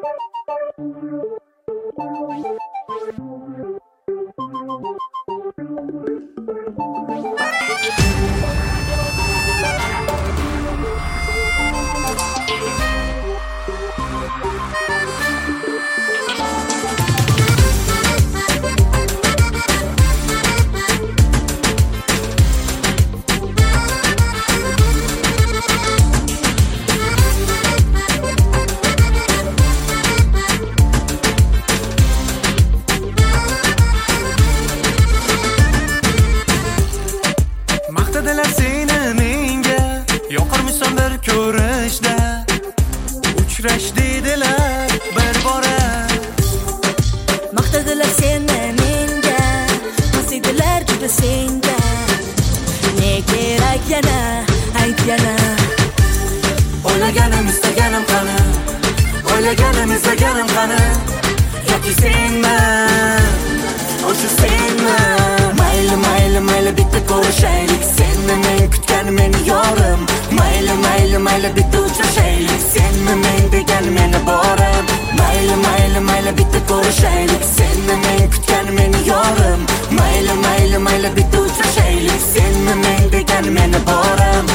Maqtadilar seni menga, yoqirmisan bir ko'rishda. Uchrash dedilar bir bora. Maqtadilar seni menga, qasidilar juda senga. Ne kerak yana, ayt yana. O'ylaganim istaganim qani, o'ylaganim izlaganim qani. Yoki senmi, o'sha senmi? Mayli mayli mayli bitta ko'rishaylik, senmi men kutgan meni yorim. Mayli mayli mayli bitta uchrashaylik, senmi men degan meni borim. Mayli mayli mayli bitta ko'rishaylik, senmi men kutgan meni yorim. Mayli mayli mayli bitta uchrashaylik, senmi men degan meni borim.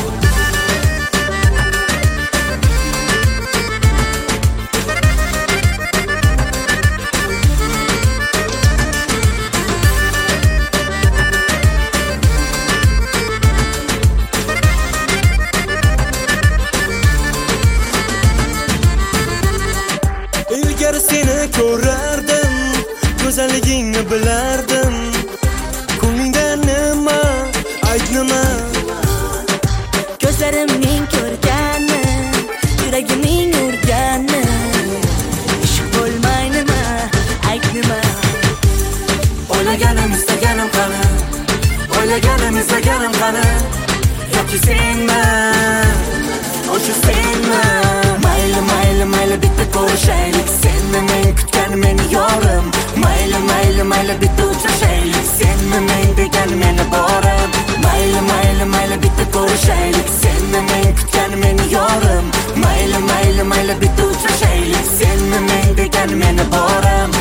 Ilgari seni ko'rardim, go'zalligingni bilardim. Ko'nglingda nima, ayt nima? Ko'zlarimning ko'rgani, yuragimning urgani. Ishq bo'lmay nima, ayt nima? O'ylaganim istaganim qani, o'ylaganim izlaganim qani. Yoki senmi, o'sha senmi? Mayli mayli mayli bitta ko'rishaylik, senmi men kutgan meni yorim. Mayli mayli mayli bitta uchrashaylik, senmi men degan meni borim. Mayli mayli mayli bitta ko'rishaylik, senmi men kutgan meni yorim. Mayli mayli mayli bitta uchrashaylik, senmi men degan meni borim.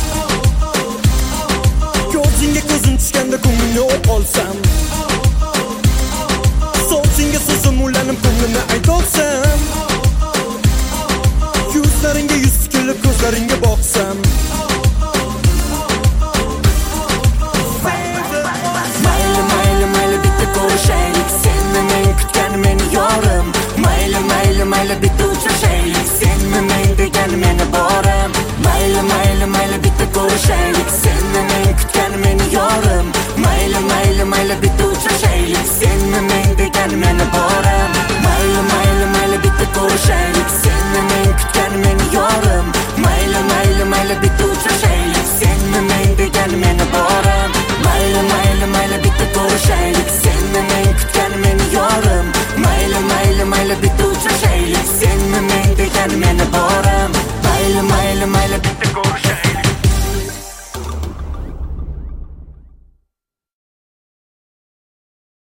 Ko'zingga ko'zim tushganda ko'nglimni o'q olsam, so'zingga so'zim ulanib ko'nglimni aytolsam, yuzlaringga yuz tikilib ko'zlaringga boqsam. Mayli mayli mayli bitta ko'rishaylik, senmi men kutgan meni yorim. Mayli mayli mayli bitta uchrashaylik, senmi men degan meni borim. Mayli mayli mayli bitta ko'rishaylik, senmi men kutgan meni yorim. Mayli mayli mayli bitta uchrashaylik, senmi men degan meni borim.